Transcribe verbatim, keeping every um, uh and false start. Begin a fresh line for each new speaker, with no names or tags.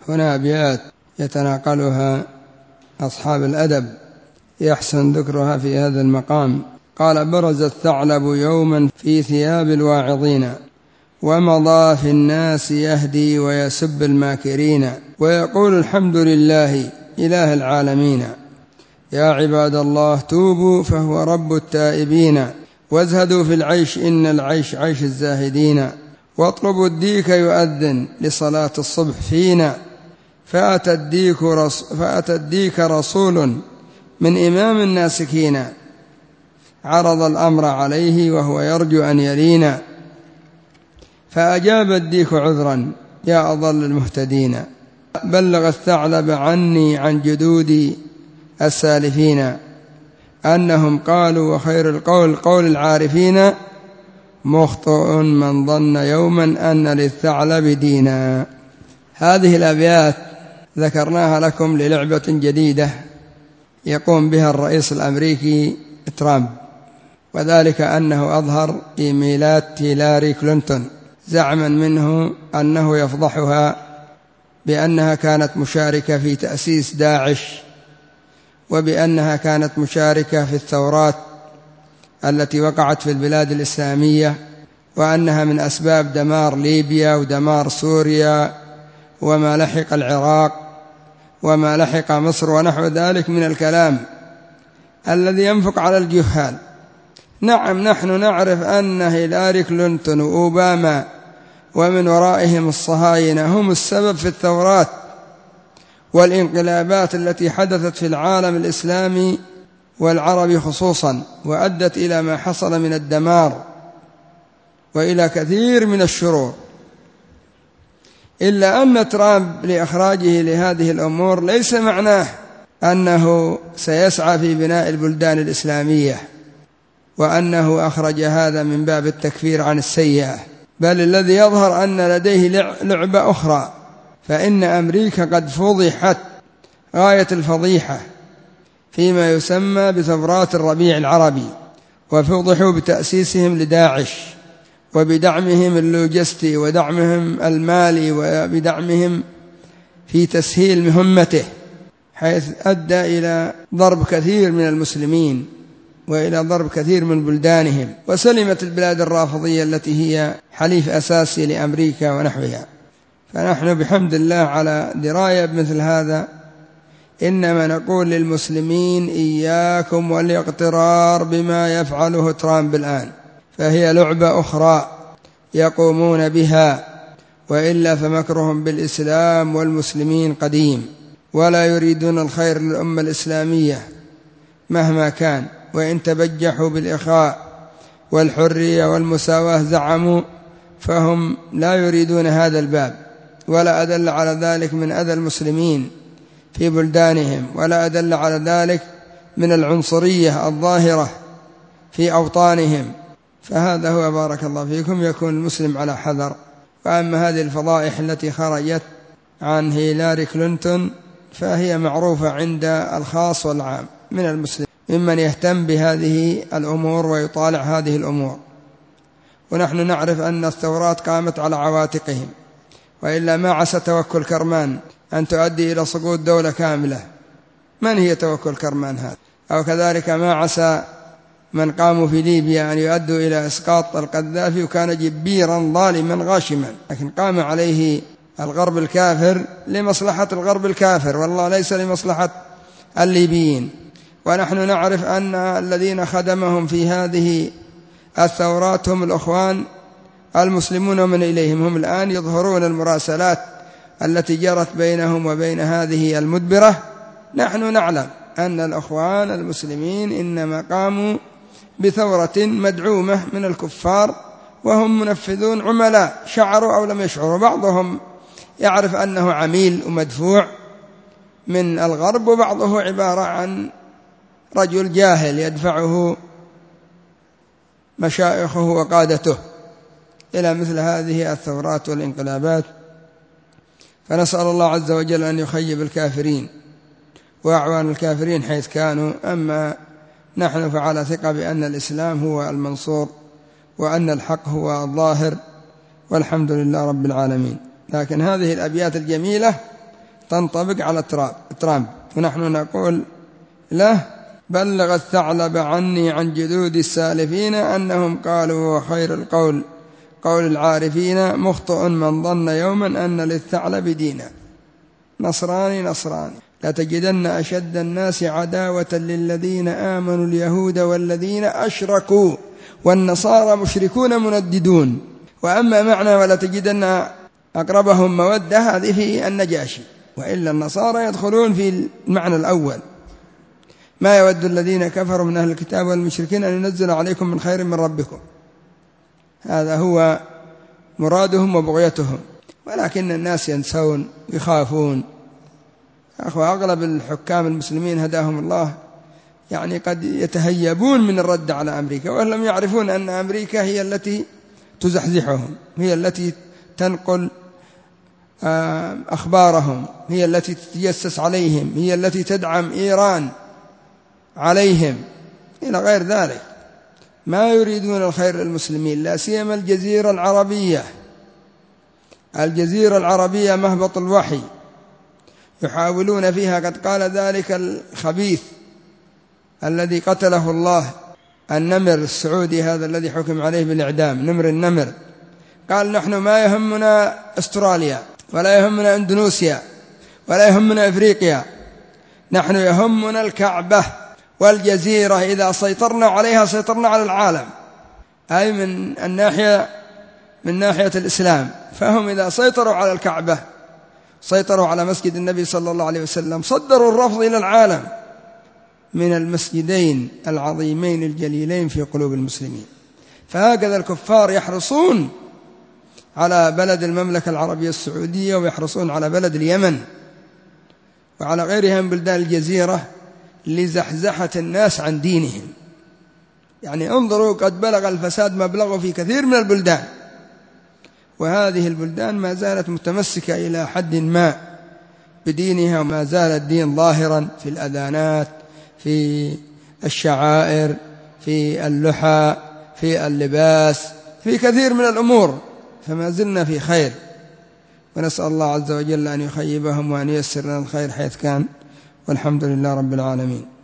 هنا أبيات يتناقلها أصحاب الأدب يحسن ذكرها في هذا المقام. قال: برز الثعلب يوما في ثياب الواعظين، ومضى في الناس يهدي ويسب الماكرين، ويقول: الحمد لله إله العالمين، يا عباد الله توبوا فهو رب التائبين، وازهدوا في العيش إن العيش عيش الزاهدين، واطلبوا الديك يؤذن لصلاة الصبح فينا، فأتى الديك, رس فأتى الديك رسول من إمام الناسكين، عرض الأمر عليه وهو يرجو أن يلينا، فأجاب الديك: عذرا يا أضل المهتدين، بلغ الثعلب عني عن جدودي السالفين، أنهم قالوا وخير القول قول العارفين، مخطئ من ظن يوما أن للثعلب دينا. هذه الأبيات ذكرناها لكم للعبة جديدة يقوم بها الرئيس الأمريكي ترامب، وذلك أنه أظهر إيميلات هيلاري كلينتون زعما منه أنه يفضحها بأنها كانت مشاركة في تأسيس داعش، وبأنها كانت مشاركة في الثورات التي وقعت في البلاد الإسلامية، وأنها من أسباب دمار ليبيا ودمار سوريا وما لحق العراق وما لحق مصر ونحو ذلك من الكلام الذي ينفق على الجهال. نعم، نحن نعرف أن هيلاري كلينتون وأوباما ومن ورائهم الصهاينة هم السبب في الثورات والانقلابات التي حدثت في العالم الإسلامي والعربي خصوصا، وأدت إلى ما حصل من الدمار وإلى كثير من الشرور، إلا أن ترامب لإخراجه لهذه الأمور ليس معناه أنه سيسعى في بناء البلدان الإسلامية وأنه أخرج هذا من باب التكفير عن السيئة، بل الذي يظهر أن لديه لعبة أخرى، فإن أمريكا قد فضحت غاية الفضيحة فيما يسمى بثورات الربيع العربي، وفضحوا بتأسيسهم لداعش وبدعمهم اللوجستي ودعمهم المالي وبدعمهم في تسهيل مهمته، حيث أدى إلى ضرب كثير من المسلمين وإلى ضرب كثير من بلدانهم، وسلمت البلاد الرافضية التي هي حليف أساسي لأمريكا ونحوها. فنحن بحمد الله على دراية بمثل هذا، إنما نقول للمسلمين: إياكم والاغترار بما يفعله ترامب الآن، فهي لعبة أخرى يقومون بها، وإلا فمكرهم بالإسلام والمسلمين قديم، ولا يريدون الخير للأمة الإسلامية مهما كان، وإن تبجحوا بالإخاء والحرية والمساواة زعموا، فهم لا يريدون هذا الباب، ولا أدل على ذلك من أذى المسلمين في بلدانهم، ولا أدل على ذلك من العنصرية الظاهرة في أوطانهم. فهذا هو بارك الله فيكم يكون المسلم على حذر. وأما هذه الفضائح التي خرجت عن هيلاري كلينتون فهي معروفة عند الخاص والعام من المسلمين ممن يهتم بهذه الأمور ويطالع هذه الأمور، ونحن نعرف أن الثورات قامت على عواتقهم، وإلا ما عسى توكل كرمان أن تؤدي إلى سقوط دولة كاملة. من هي توكل كرمان هذا؟ أو كذلك ما عسى من قاموا في ليبيا أن يؤدوا إلى إسقاط القذافي، وكان جبيرا ظالما غاشما، لكن قام عليه الغرب الكافر لمصلحة الغرب الكافر، والله ليس لمصلحة الليبيين. ونحن نعرف أن الذين خدمهم في هذه الثورات هم الأخوان المسلمون ومن إليهم، هم الآن يظهرون المراسلات التي جرت بينهم وبين هذه المدبرة. نحن نعلم أن الأخوان المسلمين إنما قاموا بثورة مدعومة من الكفار، وهم منفذون عملاء شعروا أو لم يشعروا، بعضهم يعرف أنه عميل ومدفوع من الغرب، وبعضه عبارة عن رجل جاهل يدفعه مشايخه وقادته إلى مثل هذه الثورات والانقلابات. فنسأل الله عز وجل أن يخيب الكافرين وأعوان الكافرين حيث كانوا. أما نحن فعلى ثقة بأن الإسلام هو المنصور وأن الحق هو الظاهر، والحمد لله رب العالمين. لكن هذه الأبيات الجميلة تنطبق على ترامب، ونحن نقول له: بلغ الثعلب عني عن جدود السالفين أنهم قالوا وخير القول قول العارفين، مخطئ من ظن يوما أن للثعلب دينا. نصراني نصراني. لتجدن أشد الناس عداوة للذين آمنوا اليهود والذين أشركوا والنصارى مشركون منددون. وأما معنى ولتجدن أقربهم مودة هذه في النجاشي، وإلا النصارى يدخلون في المعنى الأول: ما يود الذين كفروا من أهل الكتاب والمشركين أن ينزل عليكم من خير من ربكم. هذا هو مرادهم وبغيتهم، ولكن الناس ينسون يخافون. أخوة، أغلب الحكام المسلمين هداهم الله يعني قد يتهيبون من الرد على أمريكا، وهم يعرفون أن أمريكا هي التي تزحزحهم، هي التي تنقل أخبارهم، هي التي تتجسس عليهم، هي التي تدعم إيران عليهم إلى غير ذلك. ما يريدون الخير للمسلمين، لا سيما الجزيرة العربية. الجزيرة العربية مهبط الوحي، يحاولون فيها، قد قال ذلك الخبيث الذي قتله الله، النمر السعودي هذا الذي حكم عليه بالإعدام، نمر النمر، قال: نحن ما يهمنا أستراليا ولا يهمنا إندونيسيا ولا يهمنا إفريقيا، نحن يهمنا الكعبة والجزيرة، إذا سيطرنا عليها سيطرنا على العالم، أي من الناحية من ناحية الإسلام. فهم إذا سيطروا على الكعبة، سيطروا على مسجد النبي صلى الله عليه وسلم، صدروا الرفض إلى العالم من المسجدين العظيمين الجليلين في قلوب المسلمين. فهكذا الكفار يحرصون على بلد المملكة العربية السعودية، ويحرصون على بلد اليمن وعلى غيرها من بلدان الجزيرة لزحزحة الناس عن دينهم. يعني انظروا، قد بلغ الفساد مبلغه في كثير من البلدان، وهذه البلدان ما زالت متمسكة إلى حد ما بدينها، وما زال الدين ظاهرا في الأذانات، في الشعائر، في اللحى، في اللباس، في كثير من الأمور، فما زلنا في خير. ونسأل الله عز وجل أن يخيبهم وأن ييسر لنا الخير حيث كان، والحمد لله رب العالمين.